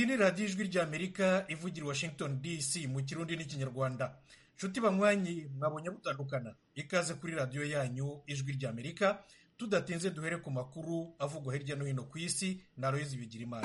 iyi ni radiyo ijwi ry'Amerika ivugira i Washington DC mu kirundi n'ikinyarwanda. Nshuti banywanyi, mwabonye butandukana, ikaze kuri radiyo yanyu ijwi ry'Amerika. Tudatinze duhere ku makuru avugwa hirya no hino ku isi na Aloyizi Bigirimana.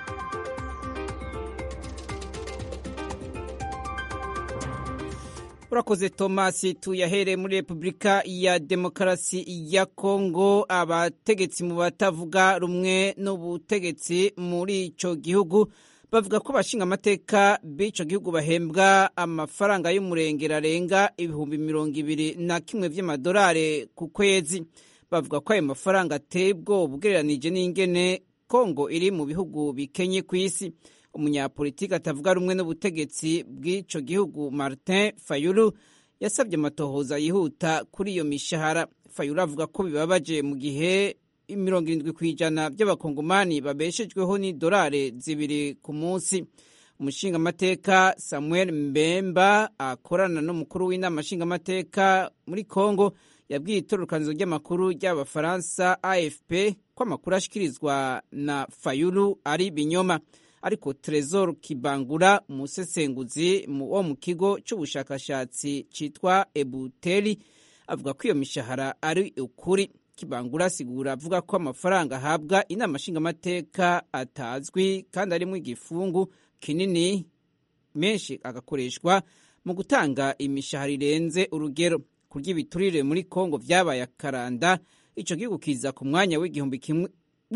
Urakoze Thomas, tuyahere muri Repubulika ya Demokarasi ya Kongo. Abategetsi mu batavuga rumwe n'ubutegetsi muri ico gihugu bavuga ko bashinga amateka b'ico gihugu bahembwa amafaranga y'umurengera arenga ibihumbi 21 vy'amadolari ku kwezi. Bavuga ko ayo mafaranga ateye ubwoba ugereranije n'ingene Kongo iri mu bihugu bikenye ku isi. Umunyapolitiki atavuga rumwe n'ubutegetsi bw'ico gihugu Martin Fayulu yasabye amatohoza yihuta kuri iyo mishahara. Fayulu avuga ko bibabaje mu gihe 70% by'abakongomani babeshejweho ni dolari 2 ku munsi. Umushinga amateka Samuel Mbemba akorana n'umukuru w'inama nshinga amateka muri Kongo yabwiye itororokanizo ry'amakuru ry'abafaransa AFP ko amakuru ashikirizwa na Fayulu ari binyoma. Ariko Trezor Kibangura, umusesenguzi wo mu kigo cy'ubushakashatsi cyitwa Ebuteli, avuga ko iyo mishahara ari ukuri. Kibangura asigura avuga ko amafaranga ahabwa inama nshingamateka atazwi kandi arimo igifungu kinini, menshi agakoreshwa mu gutanga imishahara irenze urugero. Kurya ibiturire muri Kongo vyabaye akaranda, ico gihugu kiza ku mwanya w'igihumbi kimwe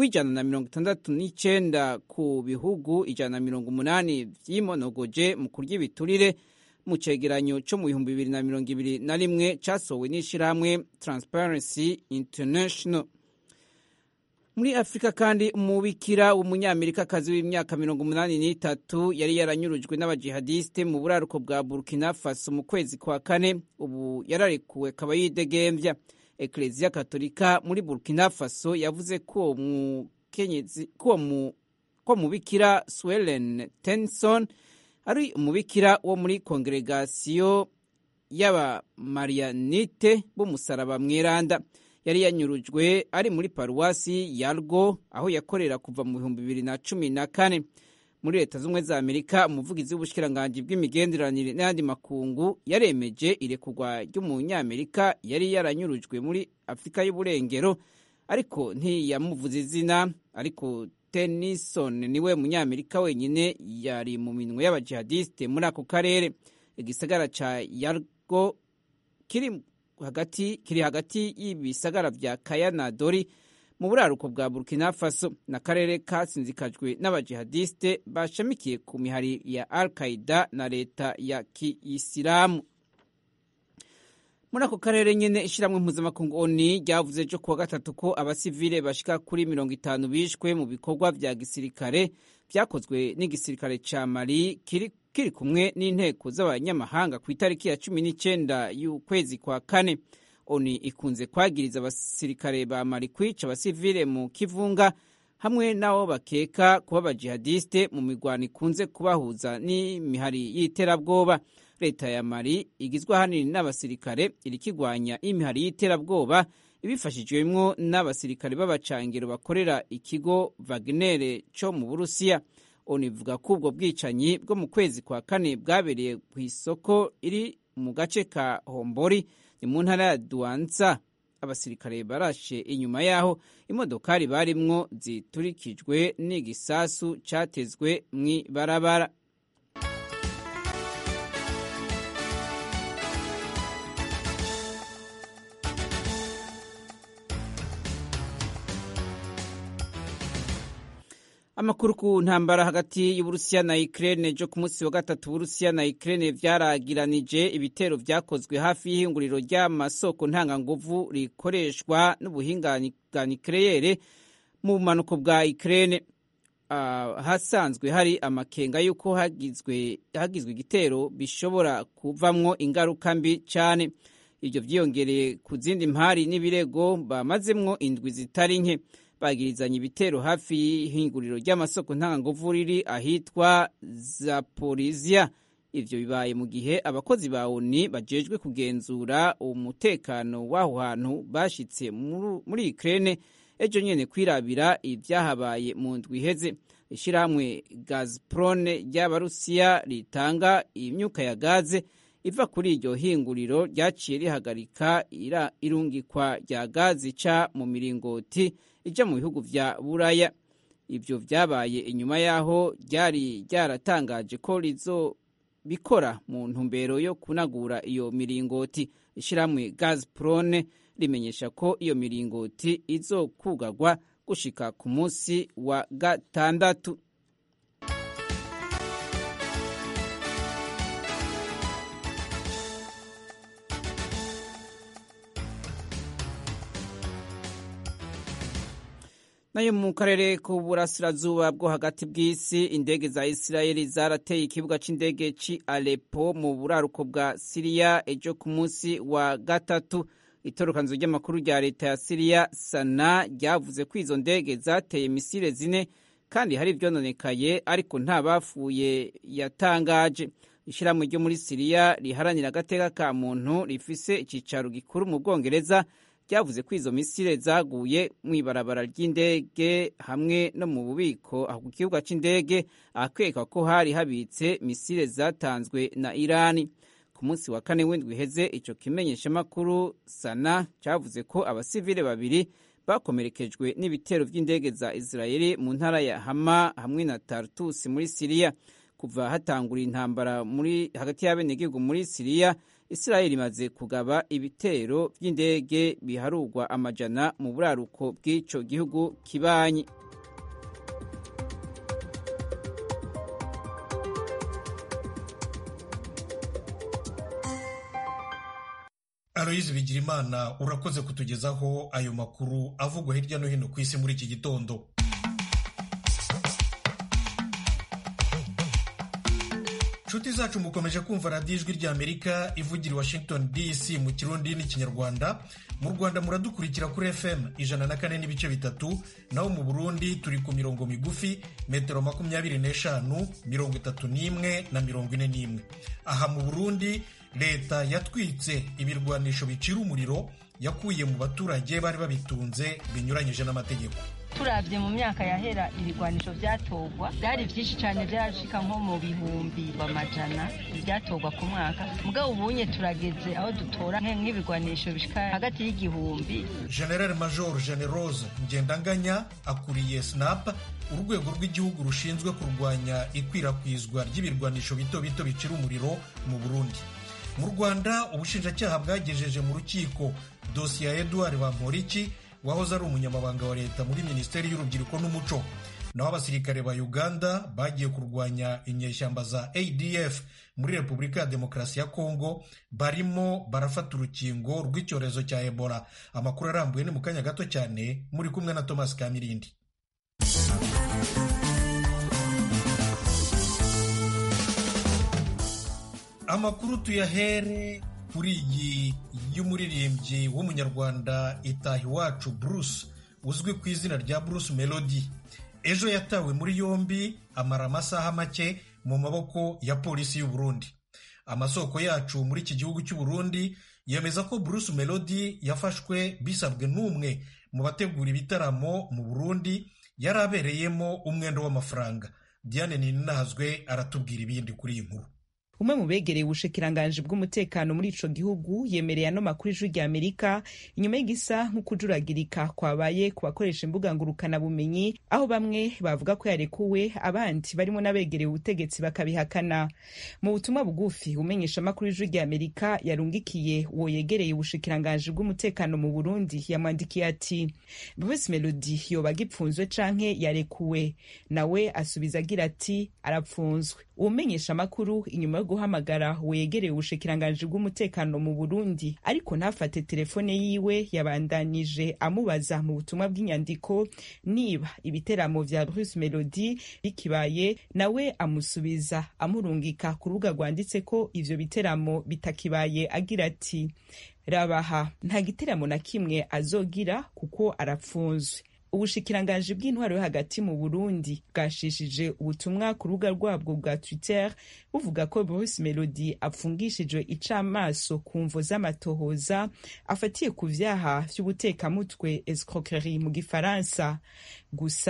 w'169 ku bihugu 180 vy'imonogoje mu kurya ibiturire mu cegeranyo cyo mu 2021 casowe n'ishirahamwe Transparency International. Muri Afrika kandi umubikira w'umunyamerikakazi w'imyaka 83 yari yaranyurujwe n'abajihadiste mu buraruko bwa Burkina Faso mu kwezi kwa kane. Ubu yararekuwe akaba yidegemvya. Eklezia Katolika muri Burkina Faso yavuze ko mubikira Swellen Tenson ari umubikira wo muri kongregasiyo y'abamarianite b'umusaraba mweranda. Yari yanyurujwe ari muri paruwasi Yargo aho yakorera kuva mu 2014. Muri Leta z'Ubumwe za Amerika, umuvugizi w'ubushikiranganji bw'imigenderanire n'ayandi makungu yaremeje irekurwa ry'umunyamerika yari yaranyurujwe muri Afrika y'Uburengero, ariko ntiyamuvuze izina. Ariko Tennyson niwe munyamerika wenyine yari mu minwe y'abajihadiste muri ako karere. Igisagara ca Yargo kiri hagati y'ibisagara vya Kaya na Dori mu buraruko bwa Burkina Faso, na karere kasinzikajwe n'abajihadiste bashamikiye ku mihari ya Al-Qaeda na leta ya Kiislamu. Muri ako karere nyene, ishiramwe mpuzamakungu ONU ryavuze ejo kuwa gatatu ko abasivile bashika kuri 50 bishwe mu bikorwa vya gisirikare vyakozwe n'igisirikare ca Mali kiri kumwe n'inteko z'abanyamahanga ku itariki ya 19 y'ukwezi kwa kane. ONU ikunze kwagiriza abasirikare ba Mali kwica abasivile mu kivunga hamwe nabo bakeka kuba abajihadiste mu mirwano ikunze kubahuza n'imihari y'iterabwoba. Leta ya Mali igizwe ahanini n'abasirikare irikigwanya imihari y'iterabwoba ibifashijwemwo n'abasirikare b'abacangero bakorera ikigo Wagner cyo mu Burusiya. ONU ivuga ko ubwo bwicanyi bwo mu kwezi kwa kane bwabereye ku isoko iri mu gace ka Hombori ni mu ntara ya Douantza. Abasirikare barashe inyuma yaho imodokari barimwo ziturikijwe n'igisasu catezwe mw'ibarabara. Amakuru ku ntambara hagati y'Uburusiya na Ukraine. Jo ku munsi wa gatatu, Uburusiya na Ukraine vyaragiranije ibitero vyakozwe hafi y'ihinguriro ry'amasoko ntanganguvu rikoreshwa n'ubuhinga bwa nucleaire mu bumanuko bwa Ukraine. Hasanzwe hari amakenga yuko hagizwe igitero bishobora kuvamwo ingaruka mbi cane. Ivyo vyiyongereye ku zindi mpari n'ibirego bamazemwo indwi zitari nke. Bagirizanye ibitero hafi y'ihinguriro ry'amasoko ntanganguvu riri ahitwa Zaporizhia. Ivyo bibaye mu gihe abakozi ba ONU bajejwe kugenzura umutekano w'aho hantu bashitse muri Ukraine ejo nyene kwirabira ivyahabaye mu ndwi iheze. ishyirahamwe Gazprom ry'Abarusiya ritanga imyuka ya gaze iva kuri iryo hinguriro ryaciye rihagarika irungikwa rya gaze ica mu miringoti ija mu bihugu vya Buraya. Ivyo vyabaye inyuma yaho ryari ryaratangaje ko rizobikora mu ntumbero yo kunagura iyo miringoti. Ishyirahamwe Gazprom rimenyesha ko iyo miringoti izokugagwa gushika ku munsi wa gatandatu. Nayo mu karere k'uburasirazuba bwo hagati bw'isi, indege za Isirayeli zarateye ikibuga c'indege ci Aleppo mu buraruko bwa Siriya ejo ku munsi wa gatatu. Itorokanzo ry'amakuru rya leta ya Siriya Sana ryavuze ko izo ndege zateye misile zine kandi hari ivyononekaye ariko nta bapfuye yatangaje. Ishirahamwe ryo muri Siriya riharanira agateka ka muntu rifise icicaro gikuru mu Bwongereza ryavuze ko izo misile zaguye mw'ibarabara ry'indege hamwe no mu bubiko aho ku kibuga c'indege ahakekwa ko hari habitse misile zatanzwe na Irani. Ku munsi wa kane w'indwi iheze, ico kimenyeshamakuru Sana cavuze ko abasivile babiri bakomerekejwe n'ibitero vy'indege za Israeli mu ntara ya Hama hamwe na Tartus muri Siriya. Kuva hatangura intambara hagati y'abenegihugu muri Siriya, Israeli imaze kugaba ibitero vy'indege biharurwa amajana mu buraruko bw'ico gihugu kibanyi. Aloyizi Bigirimana, urakoze kutugezaho ayo makuru avugwa hirya no hino ku isi muri iki gitondo. Nshuti zacu, mukomeje kumva radiyo Ijwi ry'Amerika ivugira i Washington DC mu Kirundi n'Ikinyarwanda. Mu Rwanda muradukurikira kuri FM 104.3, naho mu Burundi turi ku mirongo migufi metero 25, 31 na 41. Aha mu Burundi leta yatwitse ibirwanisho bicira umuriro yakuye mu baturage bari babitunze binyuranyije n'amategeko. Turavye mu myaka yahera ibigwanisho vyatogwa byari vyinshi cyane, byashika nko mu bihumbi b'amajana byatogwa ku mwaka. Mugabo ubunye turageze aho dutora nk'ibigwanisho bishika hagati y'igihumbi. General Major Generose Ngendanganya akuriye SNAP, urwego rw'igihugu rushinzwe kurwanya ikwirakwizwa ry'ibirwanisho bito bito bicira umuriro mu Burundi. Mu Rwanda ubushinjacyaha bwagejeje mu rukiko dosiye ya Edouard Bamporiki wahoze ari umunyamabanga wa leta muri Minisiteri y'Urubyiruko n'Umuco. Naho abasirikare ba Uganda bagiye kurwanya inyeshyamba za ADF muri Repubulika ya Demokarasi ya Kongo barimo barafata urukingo rw'icyorezo cya Ebola. Amakuru arambuye ni mu kanya gato cyane, muri kumwe na Thomas Kamirindi. Amakuru tuyahere kuri iyi y'umuririmbyi w'umunyarwanda Itahiwacu Bruce uzwi ku izina rya Bruce Melody. Ejo yatawe muri yombi amara amasaha make mu maboko ya polisi y'u Burundi. Amasoko yacu muri iki gihugu cy'u Burundi yemeza ko Bruce Melody yafashwe bisabwe n'umwe mu bategura ibitaramo mu Burundi yari abereyemo umwenda w'amafaranga. Diane Ninahazwe aratubwira ibindi kuri iyi nkuru. Umwe mu begereye ubushikiranganje bw'umutekano muri ico gihugu yemereye ano makuru Ijwi ry'Amerika inyuma y'igisa nk'ukujuragirika kwabaye ku bakoresha imbuga ngurukana bumenyi, aho bamwe bavuga ko yarekuwe abandi barimo n'abegereye ubutegetsi bakabihakana. Mu butumwa bugufi umenyesha makuru Ijwi ry'Amerika yarungikiye uwo yegereye ubushikiranganje bw'umutekano mu Burundi yamwandikiye ati Bruce Melody yoba gipfunzwe canke yarekuwe, nawe asubiza agira ati arapfunzwe. Umenyesha makuru inyuma yo guhamagara wegereye ubushikiranganje bw'umutekano mu Burundi ariko ntafate telefone yiwe, yabandanije amubaza mu butumwa bw'inyandiko niba ibiteramo vya Bruce Melody bikibaye, nawe amusubiza amurungika ku rubuga rwanditse ko ivyo biteramo bitakibaye agira ati rabaha nta giteramo na kimwe azogira kuko arapfunzwe. Ubushikiranganje bw'intwaro yo hagati mu Burundi bwashishije ubutumwa ku rubuga rwabwo bwa Twitter buvuga ko Bruce Melody apfungishijwe icamaso ku mvo z'amatohoza afatiye ku vyaha vy'ubutekamutwe escroquerie mu Gifaransa. Gusa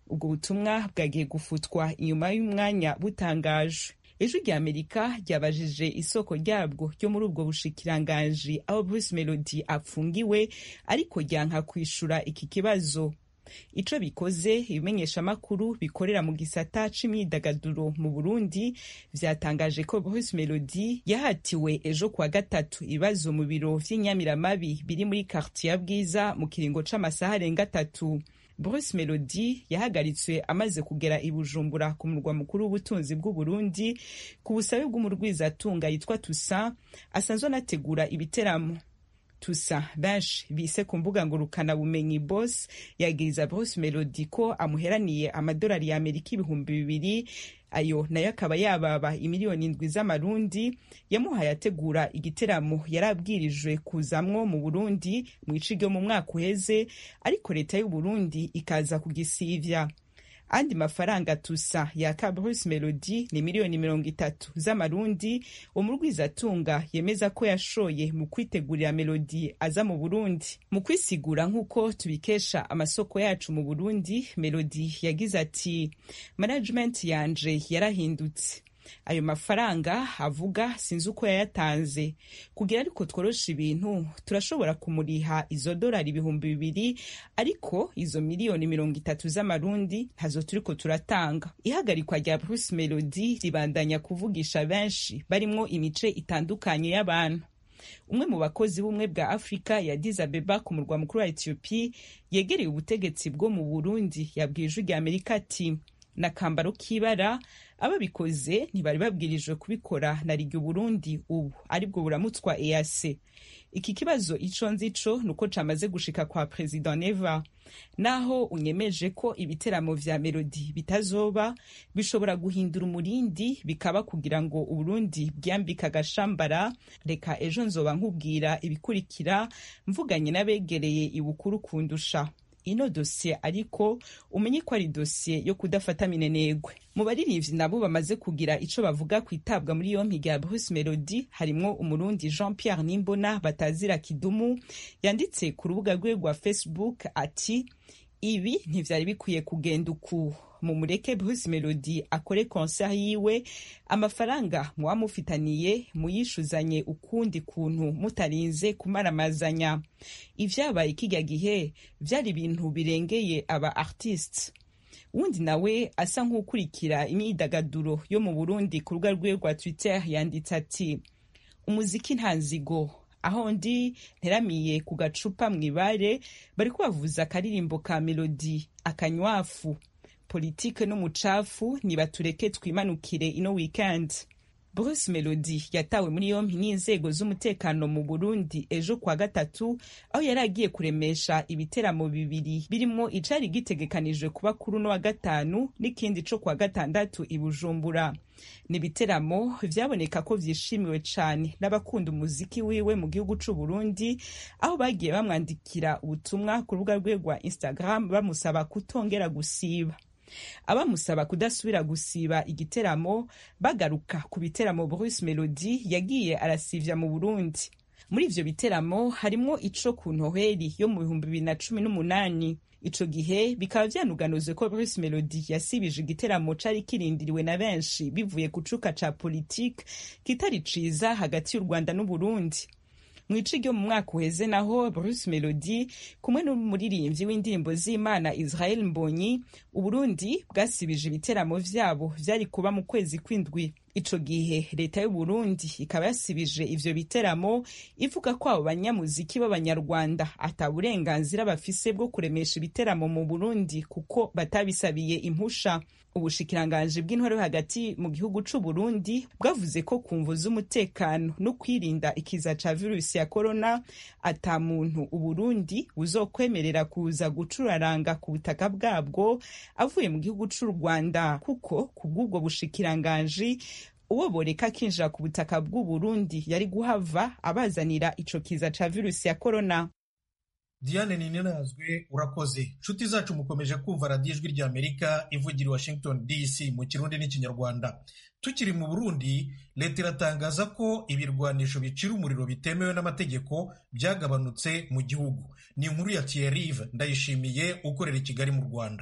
ubwo butumwa bwagiye gufutwa inyuma y'umwanya butangajwe. Ijwi rya Amerika ryabajije isoko ryabwo ryo muri ubwo bushikiranganji aho Bruce Melody apfungiwe, ariko ryanka kwishura iki kibazo. Ico bikoze, ibimenyeshamakuru bikorera mu gisata c'imyidagaduro mu Burundi vyatangaje ko Bruce Melody yahatiwe ejo kuwa gatatu ibibazo mu biro vy'inyamiramabi biri muri quartier ya Bwiza mu kiringo c'amasaha arenga 3. Bruce Melody yahagaritswe amaze kugera i Bujumbura ku murwa mukuru w'ubutunzi bw'u Burundi ku busabe bw'umurwizatunga yitwa Toussaint asanzwe anategura ibiteramo. Toussaint benshi bise ku mbuga ngurukana bumenyi Boss yagiriza Bruce Melody ko amuheraniye amadolari ya Amerika 200,000, ayo nayo akaba yababa imiliyoni 7 z'amarundi yamuhaye ategura igiteramo yarabwirijwe kuzamwo mu Burundi mu ici ryo mu mwaka uheze, ariko leta y'u Burundi ikaza kugisivya. Andi mafaranga Toussaint yaka Bruce Melody ni miliyoni 30 z'amarundi, umurwizatunga yemeza ko yashoye mu kwitegurira Melody aza mu Burundi. Mu kwisigura nk'uko tubikesha amasoko yacu mu Burundi, Melody yagize ati management yanje yarahindutse. Ayo mafaranga avuga sinzi uko yayatanze, kugira ariko tworosha ibintu turashobora kumuriha izo dolari 200,000, ariko izo miliyoni 30 z'amarundi ntazo turiko turatanga. Ihagarikwa rya Bruce Melody ribandanya kuvugisha benshi barimwo imice itandukanye y'abantu. Umwe mu bakozi b'umwe bwa Afrika ya Addis Abeba ku murwa mukuru wa Ethiopia yegereye ubutegetsi bwo mu Burundi yabwiye Ijwi rya Amerika ati na kambaro kibara ababikoze ntibari babwirijwe kubikora na Ligue Burundi ubu aribwo buramutswa EAC. Iki kibazo ico nzico nuko camaze gushika kwa President Neva, naho unyemeje ko ibiteramo vya Melody bitazoba bishobora guhindura umurindi bikaba kugira ngo Uburundi bwambika gashambara. Reka ejo nzoba nkubwira ibikurikira mvuganye n'abegereye ibukuru kundusha. Ino dossier ariko umenye ko ari dossier yo kudafata minenegwe. Mu baririmbyi nabo bamaze kugira ico bavuga kwitabwa muri yompi rya Bruce Melody harimwo umurundi Jean Pierre Nimbona batazira Kidumu yanditse ku rubuga rwe rwa Facebook ati ibi ntivyari bikwiye kugenda uku, mu mureke Bruce Melody akore concert yiwe, amafaranga muwamufitaniye muyishuzanye ukundi kuntu mutarinze kumaramazanya. Ivyabaye kijya gihe vyari ibintu birengeye aba artists. Wundi nawe asa nk'ukurikira imyidagaduro yo mu Burundi ku rubuga rwe rwa Twitter yanditse ati umuziki nta nzigo, aho ndi nteramiye ku gacupa mwibare bariko bavuza akaririmbo ka Melody akanywafu, politike n'umucafu nibatureke twimanukire ino weekend. Bruce Melody yatawe muri yompi n'inzego z'umutekano mu Burundi ejo kwa gatatu, aho yari agiye kuremesha ibiteramo bibiri birimo icari gitegekanijwe kuba kuri no wa gatanu n'ikindi co kwa gatandatu i Bujumbura. Ni biteramo vyaboneka ko vyishimiwe cane n'abakunda umuziki wiwe mu gihugu c'u Burundi, aho bagiye bamwandikira ubutumwa ku rubuga rwe rwa Instagram bamusaba kutongera gusiba. Abamusaba kudasubira gusiba igiteramo bagaruka ku biteramo Bruce Melody yagiye arasivya mu Burundi. Muri ivyo biteramo harimwo ico ku Noheli yo mu 2018. Ico gihe bikaba vyanuganuzwe ko Bruce Melody yasibije igiteramo cari kirindiriwe na benshi bivuye ku cuka ca politique kitari ciza hagati y'u Rwanda n'u Burundi. Mwici ryo mu mwaka uheze naho Bruce Melody kumwe n'umuririmbyi w'indirimbo z'Imana Israel Mbonyi, Uburundi bwasibije ibiteramo vyabo vyari kuba mu kwezi kw'indwi. Ico gihe leta y'u Burundi ikaba yasibije ivyo biteramo ivuga ko abo banyamuziki b'abanyarwanda ataburenganzira bafise bwo kuremesha ibiteramo mu Burundi kuko batabisabiye impusha. Ubushikiranganje bw'intwaro hagati mu gihugu c'u Burundi bwavuze ko kumvo z'umutekano no kwirinda ikiza ca virusi ya corona ata muntu Uburundi uzokwemerera kuza gucuraranga ku butaka bwabwo avuye mu gihugu c'u Rwanda, kuko kubw'ubwo bushikiranganje uwo boreka kinjira ku butaka bw'u Burundi yari guhava abazanira ico kiza ca virusi ya corona. Diane Ninazwe urakoze. Nshuti zacu mukomeje kumva radiyo Ijwi rya Amerika ivugira Washington DC mu Kirundi n'Ikinyarwanda. Tukiri mu Burundi, leta iratangaza ko ibirwanisho bicira umuriro bitemewe n'amategeko byagabanutse mu gihugu. Ni inkuru ya Thierry Ndayishimiye ukorera i Kigali mu Rwanda.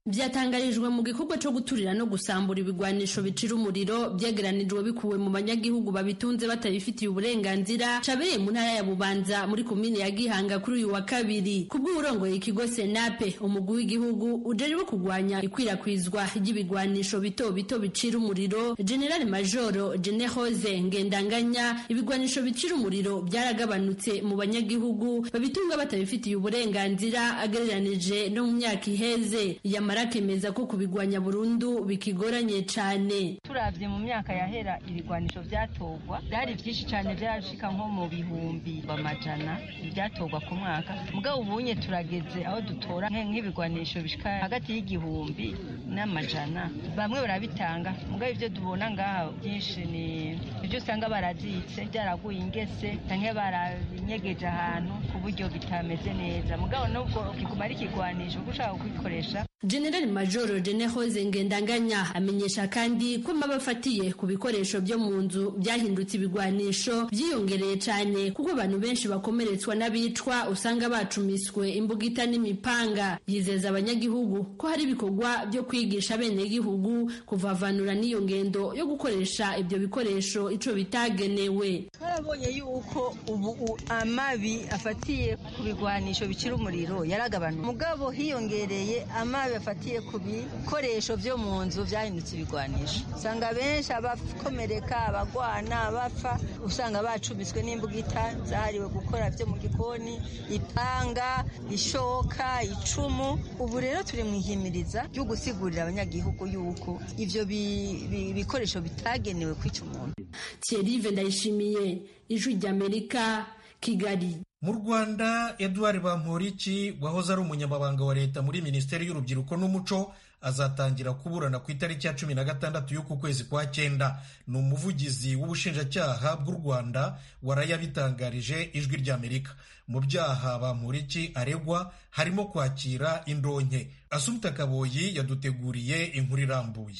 Byatangarijwe mu gikorwa cyo guturira no gusambura ibigwanisho bicira umuriro byegeranijwe bikuwe mu banyagihugu babitunze batabifitiye uburenganzira cabereye mu ntara ya Bubanza muri komine ya Gihanga kuri uyu wa kabiri. Kubw'uburongoye ikigo Senape, umugwi w'igihugu ujejwe kugwanya ikwirakwizwa ry'ibigwanisho bito bito bicira umuriro, General Major Jenehose Ngendanganya, ibigwanisho bicira umuriro byaragabanutse mu banyagihugu babitunga batabifitiye uburenganzira agereranije no mu myaka iheze. Arakemeza ko kubigwanya burundu bikigoranye cyane. Turavye mu myaka yahera ibigwanisho vyatogwa byari byinshi cyane, byashika nko mu bihumbi bamajana byatogwa ku mwaka. Mugabo ubunye turageze aho dutora nk'ibigwanisho bishika hagati y'igihumbi n'amajana. Bamwe barabitanga, mugabo ivyo dubona ngaha byinshi ni ibyo usanga barazitse byaraguye ingese canke baranyegeje ahantu ku buryo bitameze neza. Mugabo nubwo kiguma ari kigwanisho gushaka kubikoresha. General Major Jenehose Ngendanganya amenyesha kandi ko mabafatiye ku bikoresho byo mu nzu byahindutse ibigwanisho byiyongereye cyane, kuko abantu benshi bakomeretswa n'abicwa usanga bacumiswe imbugita n'imipanga. Yizeza abanyagihugu ko hari ibikorwa byo kwigisha bene gihugu kuvavanura n'iyo ngendo yo gukoresha ibyo bikoresho ico bitagenewe. Twabonye yuko ubu amabi afatiye ku bigwanisho bicira umuriro yaragabanuka, mugabo hiyongereye amabi bafatiye ku bikoresho byo mu nzu byahindutse ibigwanisho. Usanga benshi abakomereka, abagwana, abapfa usanga bacumiswe n'imbugita zahariwe gukora byo mu gikoni, ipanga, ishoka, icumu. Ubu rero turi mu ihimiriza ryo gusigurira abanyagihugu yuko ivyo bikoresho bitagenewe kwica umuntu. Thierry Ndayishimiye, Ijwi ry'Amerika, Kigali. Mu Rwanda, Edouard Bamporiki wahoze ari umunyamabanga wa leta muri Minisiteri y'Urubyiruko n'Umuco azatangira kuburana ku itariki ya 16 y'uku kwezi kwa 9. Ni umuvugizi w'ubushinjacyaha bw'u Rwanda warayabitangarije Ijwi ry'Amerika. Mu byaha Bamporiki aregwa harimo kwakira indonke. Assumpta Kaboyi yaduteguriye inkuru irambuye.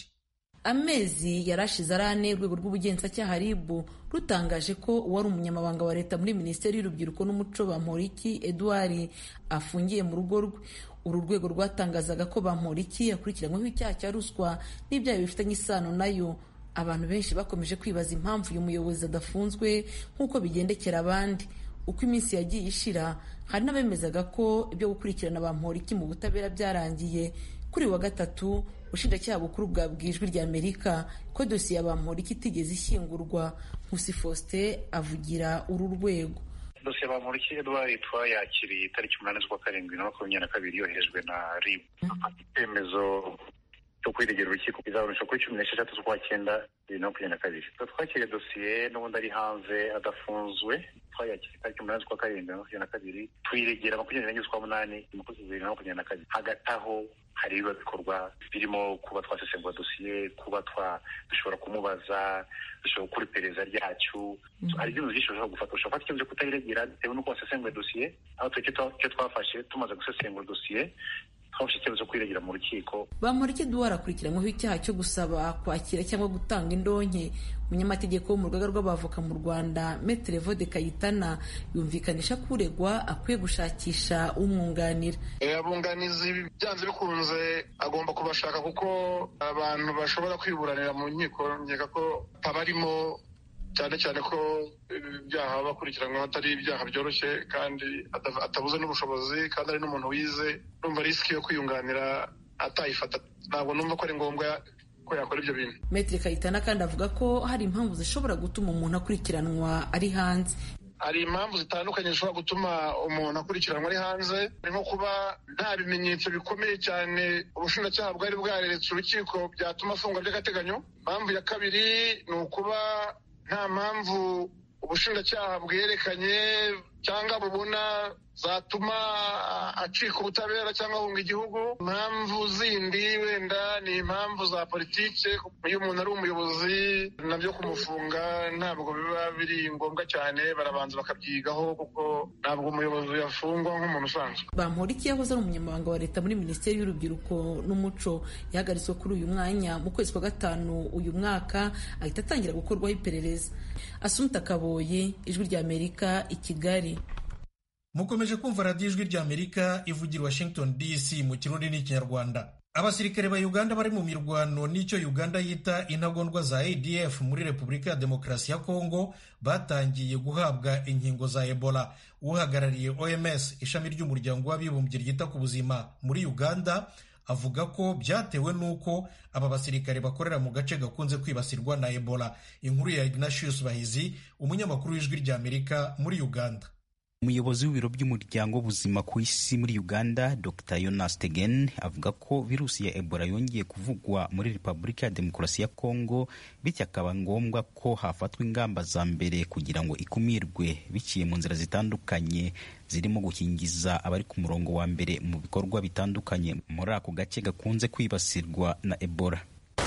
Amezi yarashize arane urwego rw'ubugenzacyaha RIB rutangaje ko uwari umunyamabanga wa leta muri Minisiteri y'Urubyiruko n'Umuco Bamporiki Edouard afungiye mu rugo rwe. Uru rwego rwatangazaga ko Bamporiki akurikiranyweho icyaha cya ruswa n'ibyaha bifitanye isano nayo. Abantu benshi bakomeje kwibaza impamvu uyu muyobozi adafunzwe nk'uko bigendekera abandi. Uko iminsi yagiye ishira, hari n'abemezaga ko ibyo gukurikirana Bamporiki mu butabera byarangiye. Kuri wa gatatu, ubushinjacyaha bukuru bwabwiye Ijwi ry'Amerika ko dosiye ya Bamporiki itigeze ishyingurwa. Nkusi Faustin avugira uru rwego. Dosiye ya Bamporiki Edouard twayakiriye tariki 8 z'ukwa 7/2022 yoherejwe na RIB. Icyemezo cyo kwiregera urukiko kizaburanishwa kuri 16 z'ukwa 9/2022. Twakiriye dosiye n'ubundi ari hanze adafunzwe. Twayakiriye tariki 8 z'ukwa 7/2022 twiregera 24 z'ukwa 8/2022. Hagati aho hari ibikorwa birimo kuba twasesengura dosiye, kuba dushobora kumubaza, dushobora gukora iperereza ryacu. Hari ibintu byinshi ushobora gufata. Ushobora gufata icyemezo cyo kutayiregera bitewe n'uko wasesenguye dosiye. Aho icyo twafashe tumaze gusesengura dosiye, twafashe icyemezo cyo kwiregera mu rukiko. Bamporiki Edouard akurikiranyweho icyaha cyo gusaba, kwakira cyangwa gutanga indonke. Umunyamategeko wo mu rugaga rw'abavoka mu Rwanda, Maître Evode Kayitana, yumvikanisha ko uregwa akwiye gushakisha umwunganira. Abunganizi byanze bikunze agomba kubashaka, kuko abantu bashobora kwiburanira mu nkiko nkeka ko abarimo, cyane cyane ko ibyaha bakurikiranyweho atari ibyaha byoroshye kandi atabuze n'ubushobozi, kandi ari n'umuntu wize. Numva risiki yo kwiyunganira atayifata, ntabwo numva ko ari ngombwa ko yakora ibyo bintu. Maître Kayitana kandi avuga ko hari impamvu zishobora gutuma umuntu akurikiranwa ari hanze. Hari impamvu zitandukanye zishobora gutuma umuntu akurikiranwa ari hanze, nko kuba nta bimenyetso bikomeye cyane ubushinjacyaha bwari bwareretse urukiko byatuma afungwa by'agateganyo. Impamvu ya kabiri ni ukuba nta mpamvu ubushinjacyaha bwerekanye cyangwa bubona zatuma acika ubutabera cyangwa ahunga igihugu. Impamvu zindi wenda ni impamvu za politike. Iyo umuntu ari umuyobozi, nabyo kumufunga ntabwo biba biri ngombwa cyane, barabanza bakabyigaho, kuko ntabwo umuyobozi yafungwa nk'umuntu usanzwe. Bamporiki yahoze ari umunyamabanga wa leta muri Minisiteri y'Urubyiruko n'Umuco yahagaritswe kuri uyu mwanya mu kwezi kwa 5 uyu mwaka, ahita atangira gukorwaho iperereza. Assumpta Kaboyi, Ijwi ry'Amerika, i Kigali. Mukomeje kumva radiyo Ijwi ry'Amerika ivugira Washington DC mu Kirundi n'Ikinyarwanda. abasirikare ba Uganda bari mu mirwano n'icyo Uganda yita intagondwa za ADF muri Repubulika ya Demokarasi ya Kongo batangiye guhabwa inkingo za Ebola. Uhagarariye OMS, ishami ry'umuryango w'abibumbye ryita ku buzima muri Uganda, avuga ko byatewe n'uko aba basirikare bakorera mu gace gakunze kwibasirwa na Ebola. Inkuru ya Ignatius Bahizi, umunyamakuru w'ijwi ry'Amerika muri Uganda. Umuyobozi w'ibiro by'umuryango w'ubuzima ku isi muri Uganda, Dr. Jonas Tegen, avuga ko virusi ya Ebola yongeye kuvugwa muri Repubulika ya Demokarasi ya Kongo, bityo akaba ngombwa ko hafatwa ingamba za mbere kugira ngo ikumirwe biciye mu nzira zitandukanye, zirimo gukingiza abari ku murongo wa mbere mu bikorwa bitandukanye muri ako gace gakunze kwibasirwa na Ebola.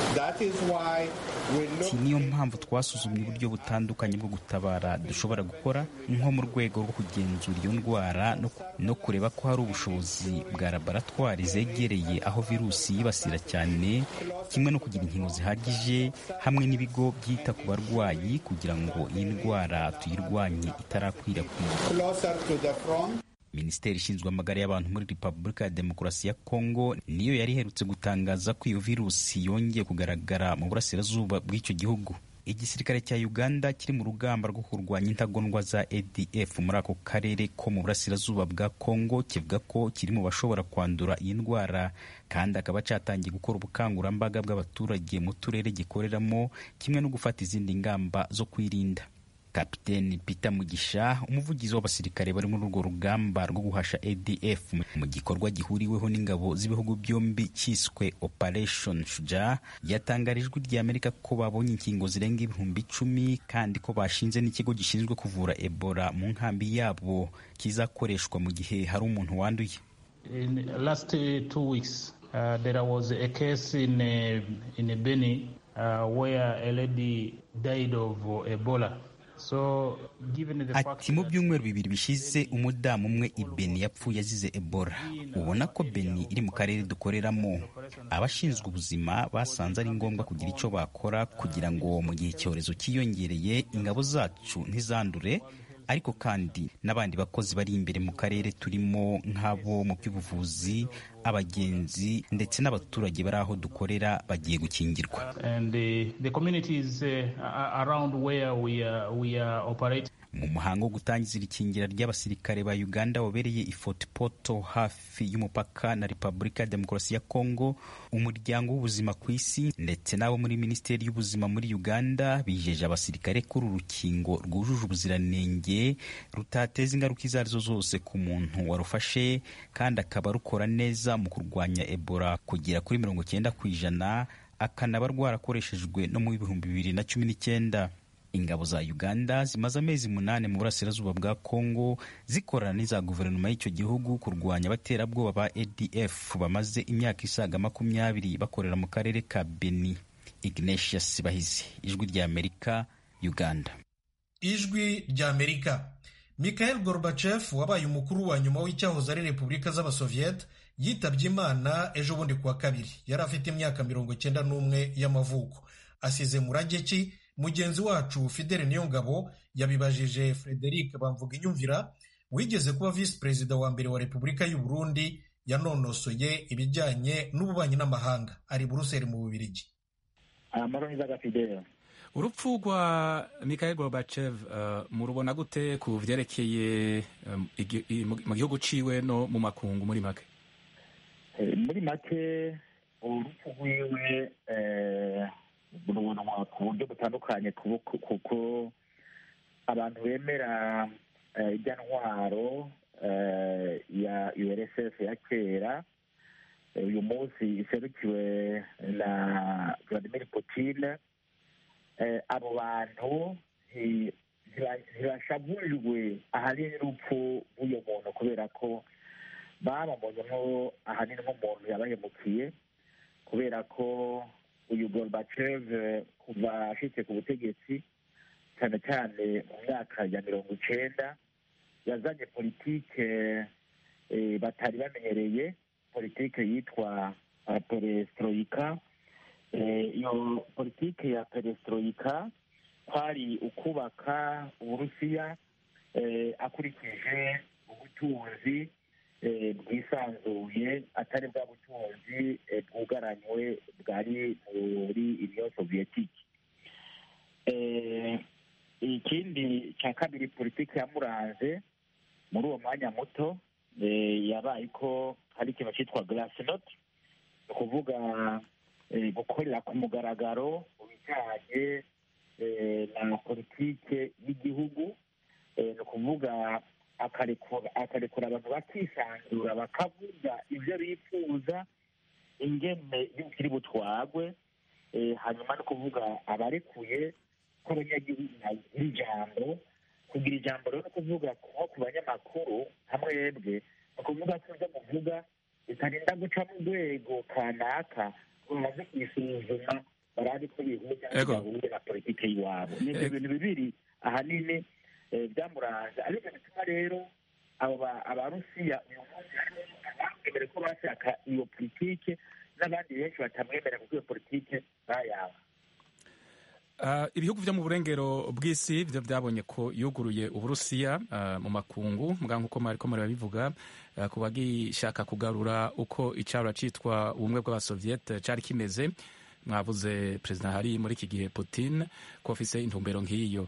Niyo mpamvu twasuzumye uburyo butandukanye bwo gutabara dushobora gukora, nko mu rwego rwo kugenzura iyo ndwara no kureba ko hari ubushobozi bwa laboratwari zegereye aho virusi yibasira cyane, kimwe no kugira inkingo zihagije hamwe n'ibigo byita ku barwayi kugira ngo iyi ndwara tuyirwanye itarakwirakwira. Minisiteri ishinzwe amagara y'abantu muri Repubulika ya Demokarasi ya Kongo niyo yari iherutse gutangaza ko iyo virusi yongeye kugaragara mu burasirazuba bw'icyo gihugu. Igisirikare cya Uganda kiri mu rugamba rwo kurwanya intagondwa za ADF muri ako karere ko mu burasirazuba bwa Kongo kivuga ko kiri mu bashobora kwandura iyi ndwara, kandi akaba cyatangiye gukora ubukangurambaga bw'abaturage mu turere gikoreramo, kimwe no gufata izindi ngamba zo kwirinda. Kapiteni Peter Mugisha, umuvugizi w'abasirikare bari muri urwo rugamba rwo guhasha ADF mu gikorwa gihuriweho n'ingabo z'ibihugu byombi cyiswe Operation Shujaa, yatangarijwe ry'Amerika ko babonye inkingo zirenga 10,000 kandi ko bashinze n'ikigo gishinzwe kuvura Ebola mu nkambi yabo kizakoreshwa mu gihe hari umuntu wanduye. In last 2 weeks there was a case in Beni where a lady died of Ebola. Ati mu byumweru 2 bishize umudamu umwe i Beni yapfuye azize Ebola. Ubona ko Beni iri mu karere dukoreramo. Abashinzwe ubuzima basanze ari ngombwa kugira icyo bakora kugira ngo mu gihe icyorezo cyiyongereye ingabo zacu ntizandure, ariko kandi n'abandi bakozi bari imbere mu karere turimo nk'abo mu by'ubuvuzi, abagenzi ndetse n'abaturage bari aho dukorera bagiye gukingirwa. And the communities around where we are operating. Mu muhango wo gutangiza irikingira ry'abasirikare ba Uganda wabereye i Fort Portal hafi y'umupaka na Repubulika ya Demokarasi ya Kongo, umuryango w'ubuzima ku isi ndetse n'abo muri Minisiteri y'Ubuzima muri Uganda bijeje abasirikare ko uru rukingo rwujuje ubuziranenge, rutateza ingaruka izo arizo zose ku muntu warufashe, kandi akaba rukora neza mu kurwanya Ebola kugera kuri 90%, akanaba rwarakoreshejwe no mu 2019. Ingabo za Uganda zimaze amezi 8 mu burasirazuba bwa Kongo zikorana n'iza guverinoma y'icyo gihugu kurwanya abaterabwoba ba ADF bamaze imyaka isaga 20 bakorera mu karere ka Beni. Ignatius Bahizi, ijwi ry'Amerika, Uganda. Ijwi ry'Amerika. Mikhail Gorbachev, wabaye umukuru wa nyuma w'icyahoze ari Repubulika z'Abasoviet, yitabye Imana ejo bundi kuwa kabiri. Yari afite imyaka 91 y'amavuko. Asize murage ki? Mugenzi wacu Fidele Niyongabo yabibajije Frederic Bamvuginyumvira, wigeze kuba visi perezida wa mbere wa Repubulika y'u Burundi, yanonosoye ibijyanye n'ububanyi n'amahanga, ari Buruseli mu Bubiligi. Urupfu rwa Mikhail Gorbachev murubona gute ku vyerekeye mu gihugu ciwe no mu makungu muri make? Muri make urupfu rwiwe rubonwa ku buryo butandukanye, kuko abantu bemera ijya ntwaro ya URSS ya kera uyu munsi iserukiwe na Vladimir Putin, abo bantu ntibashavurirwe ahanini n'urupfu rw'uyo muntu, kubera ko babamubonye ahanini nk'umuntu yabahemukiye, kubera ko uyu Gorbachev kuva ashitse ku butegetsi cyane cyane mu myaka ya 90 yazanye politike batari bamenyereye, politike yitwa perestroika. Iyo politike ya perestroika kwari ukubaka Uburusiya akurikije ubutunzi bwisanzuye atari bwa butunzi bwugaranywe bwari muri union soviétique. Ikindi cya kabiri politiki yamuranze muri uwo mwanya muto yabaye ko hari ikintu cyitwa glasnost, ni ukuvuga gukorera ku mugaragaro mu bijyanye na politike y'igihugu, ni ukuvuga akarekura abantu bakisanzura bakavuga ibyo bifuza ingene y'ukiri butwagwe, hanyuma no kuvuga abarekuye ko abanyagihugu bagira ijambo. Kugira ijambo rero no kuvuga nko ku banyamakuru hamwebwe, ni ukuvuga ko ibyo muvuga bitarinda guca mu rwego kanaka bamaze kwisuzuma barazi ko bihuza bidahuye na politike y'iwabo. Ni ibintu bibiri ahanini byamuranze, ariko bituma rero abarusiya uyu munsi bemere ko bashaka iyo politike n'abandi benshi batamwemera kuko iyo politike bayaba. Ibihugu byo mu burengero bw'isi byo byabonye ko yuguruye Uburusiya mu makungu mbwa nkuko mariko murabivuga ku bagishaka kugarura uko icaro citwa ubumwe bw'abasoviete cari kimeze. Mwavuze president hari muri iki gihe Putin ko afise intumbero nk'iyo.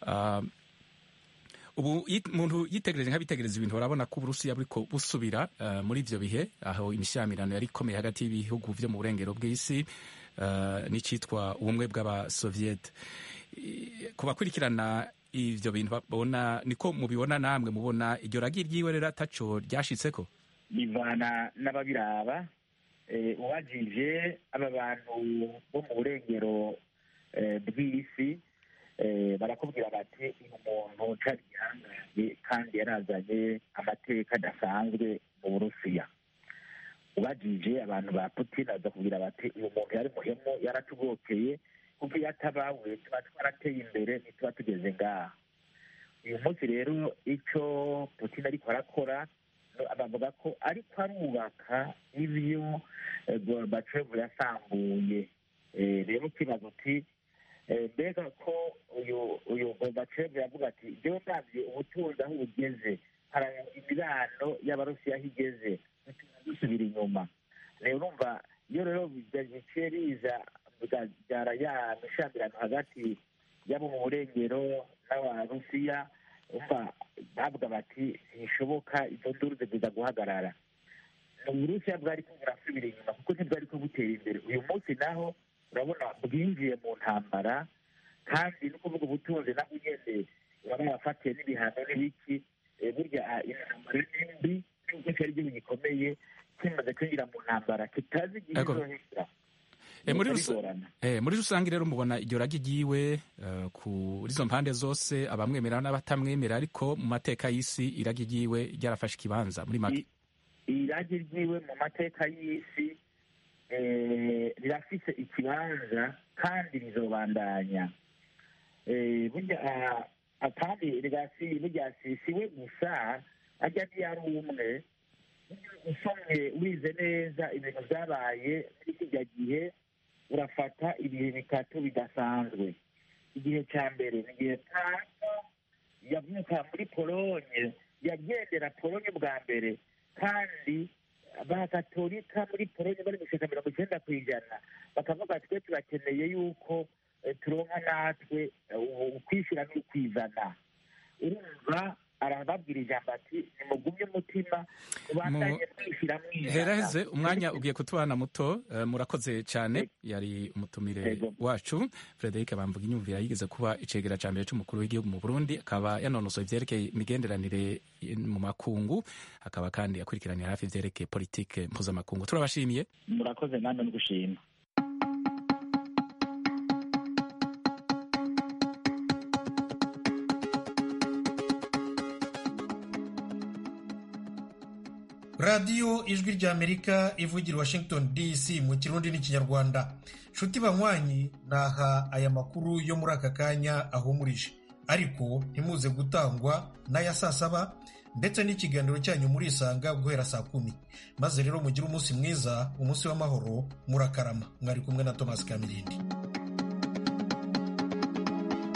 Ubu umuntu yitegereje nk'abitegereza ibintu urabona ko Uburusiya buriko busubira muri ivyo bihe aho imishamirano yari ikomeye hagati y'ibihugu byo mu burengero bw'isi n'icitwa ubumwe bw'abasoviete. Ku bakurikirana ivyo bintu babona niko mubibona namwe mubona iryo ragi ryiwe rero ataco ryashitseko? Bivana n'ababiraba, ubajije aba bantu bo mu burengero bw'isi barakubwira bati uyu muntu cari gihangaye kandi yarazanye amateka adasanzwe mu Burusiya. Ubajije abantu ba Putin aza kubwira bati uyu muntu yari muhemu yaratugokeye kuko iyo atabawe tuba twarateye imbere ntituba tugeze ngaha. Uyu munsi rero icyo Putin ariko arakora bavuga ko ariko arubaka ibyo Gorbachev yasambuye. Rero kibazo uti mbega ko uyu Gorbachev yavuga ati jewe ndavye ubutunzi aho bugeze, hari imibano y'abarusiya aho igeze, dusubira inyuma. Rero urumva iyo rero biciye biza bigabyara ya mishamirano hagati y'abo mu burengero n'abarusiya, umva bavuga bati ntibishoboka, izo nduru ziza guhagarara. Uburusiya bwariko burasubira inyuma kuko ntibwariko butera imbere. Uyu munsi naho urabona bwinjiye mu ntambara, kandi no kuvuga ubutunzi nabwo nyene urabona bafatiye n'ibihano n'ibiki. Burya intambara n'imbi nubwo cyari igihugu gikomeye kimaze kwinjira mu ntambara kitazi igihe izohera. Muri rusange rero mubona iryo ragi ryiwe kuri izo mpande zose, abamwemera n'abatamwemera, ariko mu mateka y'isi iragi ryiwe ryarafashe ikibanza muri make. Iragi ryiwe mu mateka y'isi rirafise ikibanza kandi rizobandanya. Burya kandi burya si we gusa, ajya ntiyari umwe. Usomye wize neza ibintu byabaye muri kijya gihe, urafata ibihe bitatu bidasanzwe. Igihe cya mbere ni igihe Papa yavuka muri Polonye, yagendera Polonye bwa mbere, kandi abakatolika muri Polonye bari gushika 90%, bakavuga twe turakeneye yuko turonka natwe ukwishyira n'ukwizana. Urumva arababwira ijambo ati nimugumye umutima ubandanye mwishyira mwizana. Heraheze umwanya ugiye kutubana muto. Murakoze cyane. Yari umutumire wacu Frederic Bamvuga Inyumvira, yigeze kuba icegera ca mbere c'umukuru w'igihugu mu Burundi, akaba yanonosoye ivyerekeye imigenderanire mu makungu, akaba kandi akurikiranira hafi ivyerekeye politike mpuzamakungu. Turabashimiye. Murakoze namwe n'ugushima. radiyo ijwi ry'Amerika ivugira Washington DC mu kirundi n'ikinyarwanda. Nshuti banywanyi, naha aya makuru yo muri aka kanya ahumurije, ariko ntimuze gutangwa n'aya saa saba ndetse n'ikiganiro cyanyu murisanga guhera saa 10. Maze rero mugire umunsi mwiza, umunsi w'amahoro, murakarama. Mwari kumwe na Thomas Kamirindi.